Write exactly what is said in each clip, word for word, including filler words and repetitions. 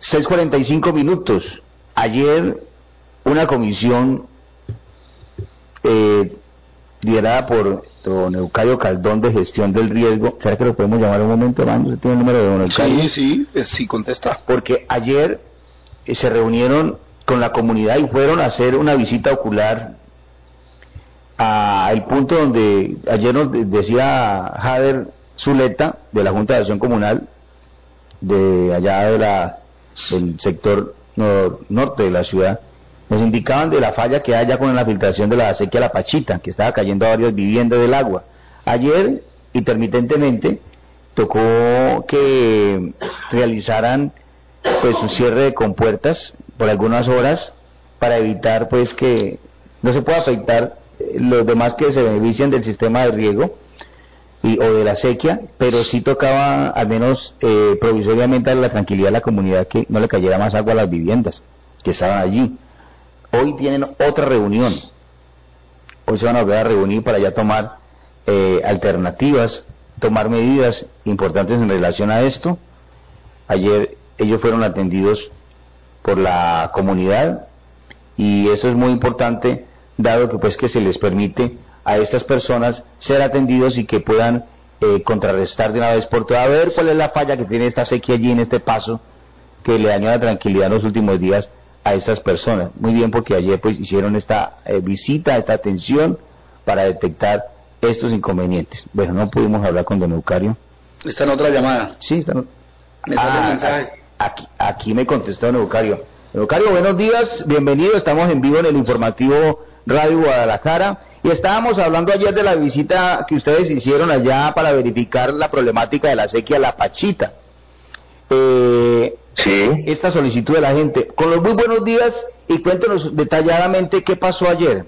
seis cuarenta y cinco minutos. Ayer una comisión eh, liderada por don Eucario Caldón de Gestión del Riesgo. ¿Será que lo podemos llamar un momento, hermano? ¿Usted tiene el número de don Eucario? Sí, sí, eh, sí contesta. Porque ayer eh, se reunieron con la comunidad y fueron a hacer una visita ocular al punto donde ayer nos decía Jader Zuleta de la Junta de Acción Comunal de allá de la, del sector nor, norte de la ciudad, nos indicaban de la falla que hay ya con la filtración de la acequia La Pachita, que estaba cayendo a varias viviendas del agua. Ayer, intermitentemente, tocó que realizaran pues su cierre de compuertas por algunas horas para evitar pues que no se pueda afectar los demás que se benefician del sistema de riego y, o de la sequía, pero sí tocaba al menos eh, provisoriamente darle la tranquilidad a la comunidad que no le cayera más agua a las viviendas que estaban allí. Hoy tienen otra reunión, hoy se van a volver a reunir para ya tomar eh, alternativas, tomar medidas importantes en relación a esto. Ayer ellos fueron atendidos por la comunidad y eso es muy importante, dado que pues que se les permite a estas personas ser atendidos y que puedan eh, contrarrestar de una vez por todas, a ver cuál es la falla que tiene esta sequía allí en este paso que le dañó la tranquilidad en los últimos días a estas personas. Muy bien, porque ayer pues hicieron esta eh, visita, esta atención para detectar estos inconvenientes. Bueno, no pudimos hablar con don Eucario. Está en otra llamada. Sí, está en... Me sale ah, el mensaje. Aquí, aquí me contestó don Eucario. Don Eucario, buenos días, bienvenido, estamos en vivo en el informativo Radio Guadalajara y estábamos hablando ayer de la visita que ustedes hicieron allá para verificar la problemática de la sequía La Pachita. Eh, sí. Esta solicitud de la gente. Con los muy buenos días y cuéntenos detalladamente qué pasó ayer.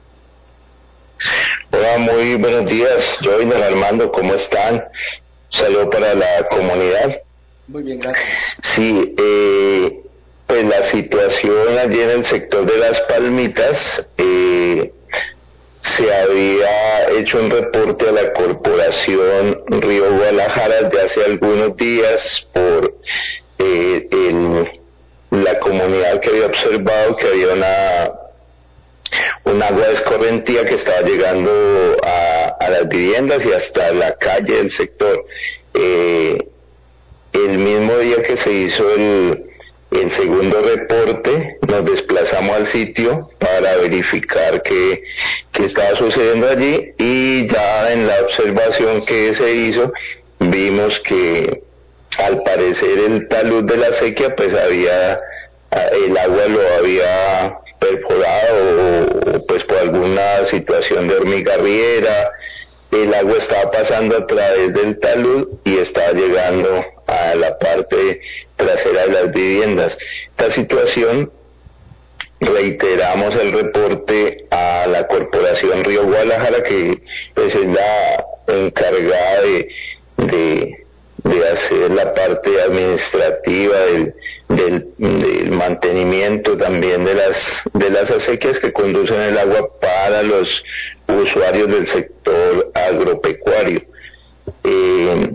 Hola, muy buenos días, yo y don Armando, ¿cómo están? Saludo para la comunidad. Muy bien, gracias. Sí, eh, pues la situación allí en el sector de Las Palmitas, eh, se había hecho un reporte a la Corporación Río Guadalajara desde hace algunos días por eh, el, la comunidad que había observado que había una un agua escorrentía que estaba llegando a, a las viviendas y hasta la calle del sector. Eh, el mismo día que se hizo el, el segundo reporte, nos desplazamos al sitio para verificar qué, qué estaba sucediendo allí, y ya en la observación que se hizo vimos que al parecer el talud de la sequía pues había, el agua lo había perforado o pues por alguna situación de hormiga riera, el agua estaba pasando a través del talud y estaba llegando a la parte trasera de las viviendas. Esta situación, reiteramos el reporte a la Corporación Río Guadalajara, que pues es la encargada de, de, de hacer la parte administrativa del, del, del mantenimiento también de las de las acequias que conducen el agua para los usuarios del sector agropecuario. Eh,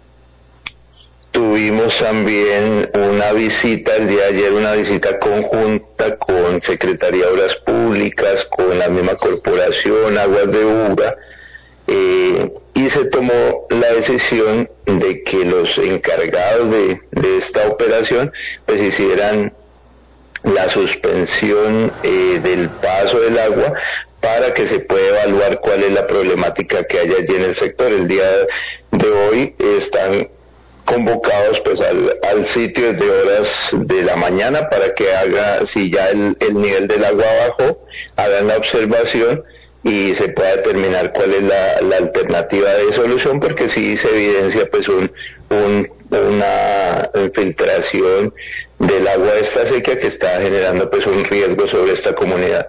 Tuvimos también una visita el día de ayer, una visita conjunta con Secretaría de Obras Públicas, con la misma corporación, Aguas de Ura, eh, y se tomó la decisión de que los encargados de, de esta operación pues hicieran la suspensión eh, del paso del agua para que se pueda evaluar cuál es la problemática que hay allí en el sector. El día de hoy están convocados pues al, al sitio desde horas de la mañana para que haga, si ya el, el nivel del agua bajó, hagan la observación y se pueda determinar cuál es la, la alternativa de solución, porque sí se evidencia pues un, un una infiltración del agua de esta sequía que está generando pues un riesgo sobre esta comunidad.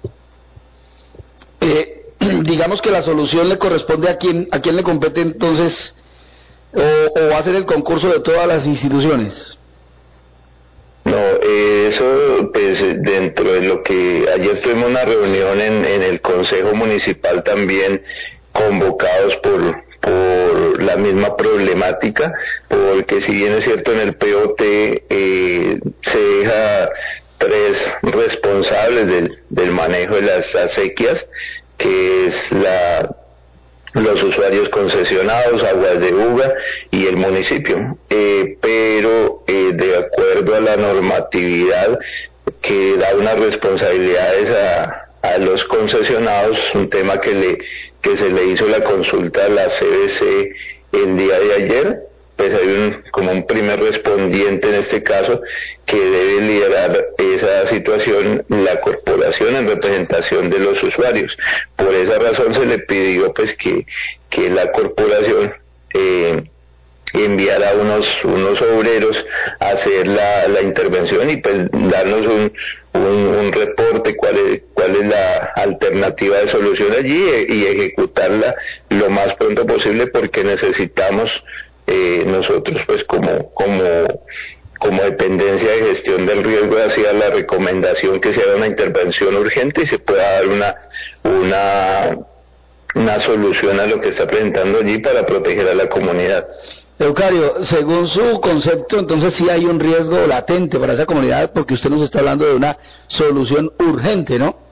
Eh, digamos que la solución le corresponde a quién, a quién le compete entonces, o, o va a ser el concurso de todas las instituciones. No, eh, eso pues dentro de lo que ayer tuvimos una reunión en, en el Consejo Municipal también, convocados por por la misma problemática, porque si bien es cierto en el P O T eh, se deja tres responsables del, del manejo de las acequias, que es la los usuarios concesionados, Aguas de Buga y el municipio, eh, pero eh, de acuerdo a la normatividad que da unas responsabilidades a, a los concesionados, un tema que le que se le hizo la consulta a la C B C el día de ayer, pues hay un como un primer respondiente en este caso que debe liderar esa situación, la corporación en representación de los usuarios. Por esa razón se le pidió pues que que la corporación eh, enviara unos unos obreros a hacer la, la intervención y pues darnos un un, un reporte cuál es cuál es la alternativa de solución allí y, y ejecutarla lo más pronto posible, porque necesitamos Eh, nosotros pues como como como dependencia de gestión del riesgo hacía la recomendación que se haga una intervención urgente y se pueda dar una una una solución a lo que está presentando allí para proteger a la comunidad. Eucario, según su concepto, entonces sí hay un riesgo latente para esa comunidad, porque usted nos está hablando de una solución urgente, ¿no?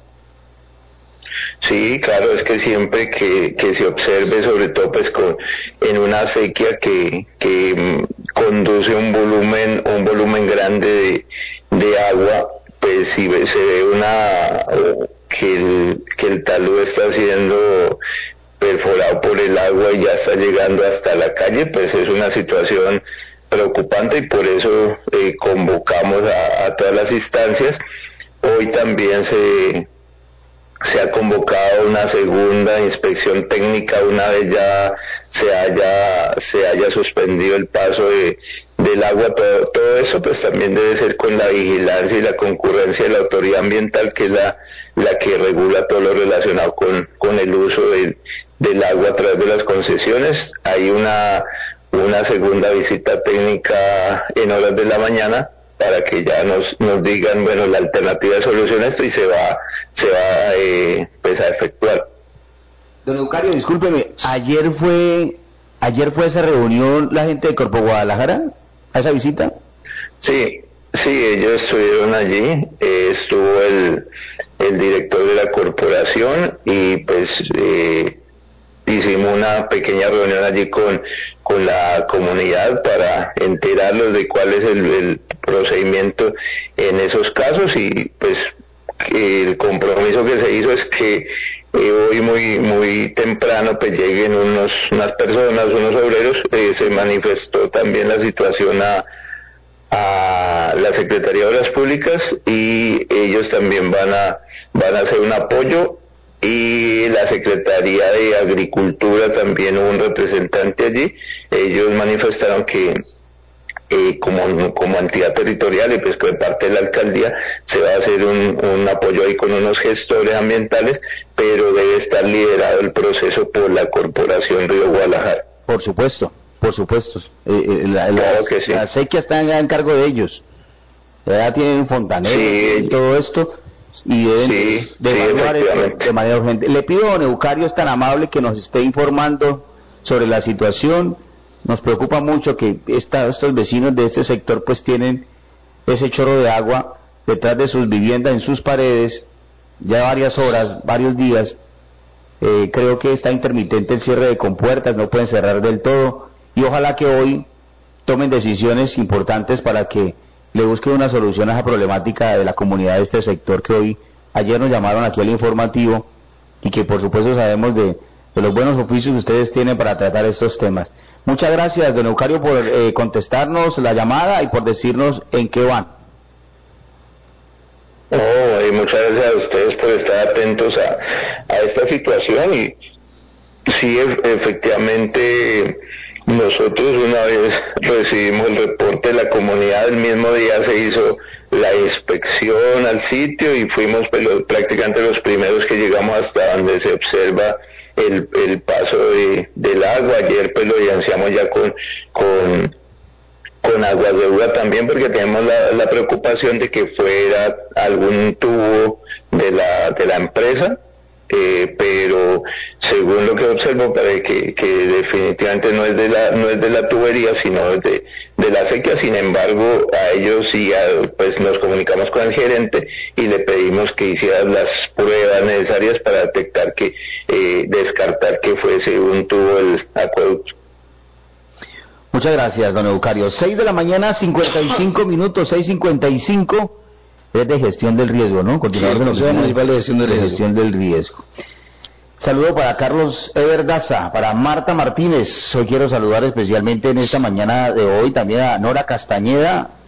Sí, claro, es que siempre que, que se observe, sobre todo pues con, en una sequía que, que mm, conduce un volumen un volumen grande de, de agua, pues si ve, se ve una que el, que el talud está siendo perforado por el agua y ya está llegando hasta la calle, pues es una situación preocupante y por eso eh, convocamos a, a todas las instancias. Hoy también se se ha convocado una segunda inspección técnica una vez ya se haya se haya suspendido el paso de del agua. Todo, todo eso pues también debe ser con la vigilancia y la concurrencia de la autoridad ambiental, que es la la que regula todo lo relacionado con con el uso de, del agua a través de las concesiones. Hay una una segunda visita técnica en horas de la mañana para que ya nos nos digan, bueno, la alternativa de solución a esto, y se va se va eh, pues a efectuar. Don Eucario, discúlpeme, ayer fue ayer fue esa reunión la gente de Corpo Guadalajara, a esa visita. Sí, sí, ellos estuvieron allí, eh, estuvo el el director de la corporación y pues eh, hicimos una pequeña reunión allí con con la comunidad para enterarlos de cuál es el, el procedimiento en esos casos, y pues el compromiso que se hizo es que eh, hoy muy muy temprano pues lleguen unos unas personas, unos obreros. Eh, se manifestó también la situación a a la Secretaría de Obras Públicas y ellos también van a van a hacer un apoyo, y la Secretaría de Agricultura también hubo un representante allí. Ellos manifestaron que eh, como como entidad territorial y pues por parte de la alcaldía se va a hacer un, un apoyo ahí con unos gestores ambientales, pero debe estar liderado el proceso por la Corporación Río Guadalajara. Por supuesto, por supuesto. Eh, eh, la, claro la, que sí. La sequía está en cargo de ellos. Ya tienen un fontanero sí, y todo esto, y deben sí, de, de sí, evaluar esto de manera urgente. Le pido a don Eucario, es tan amable, que nos esté informando sobre la situación. Nos preocupa mucho que esta, estos vecinos de este sector pues tienen ese chorro de agua detrás de sus viviendas, en sus paredes, ya varias horas, varios días. Eh, creo que está intermitente el cierre de compuertas, no pueden cerrar del todo, y ojalá que hoy tomen decisiones importantes para que le busquen una solución a esa problemática de la comunidad de este sector, que hoy, ayer nos llamaron aquí al informativo, y que por supuesto sabemos de, de los buenos oficios que ustedes tienen para tratar estos temas. Muchas gracias, don Eucario, por eh, contestarnos la llamada y por decirnos en qué van. Oh, y muchas gracias a ustedes por estar atentos a, a esta situación. Y sí, efectivamente, nosotros una vez recibimos el reporte de la comunidad, el mismo día se hizo la inspección al sitio y fuimos pues, los, prácticamente los primeros que llegamos hasta donde se observa el, el paso de, del agua. Ayer pues lo evidenciamos ya con con con Aguas de Buga también, porque tenemos la, la preocupación de que fuera algún tubo de la de la empresa eh, pero según lo que observo parece que, que definitivamente no es de la no es de la tubería, sino de, de la acequia. Sin embargo, a ellos sí a, pues nos comunicamos con el gerente y le pedimos que hiciera las pruebas necesarias para detectar que eh, descartar que fuese un tubo del acueducto. Muchas gracias, don Eucario. seis de la mañana, cincuenta y cinco minutos, seis cincuenta y cinco, es de gestión del riesgo, ¿no? Continuador sí, de la Oficina Municipal de Gestión del de Riesgo. Gestión del Riesgo. Saludo para Carlos Everdaza, para Marta Martínez. Hoy quiero saludar especialmente en esta mañana de hoy también a Nora Castañeda,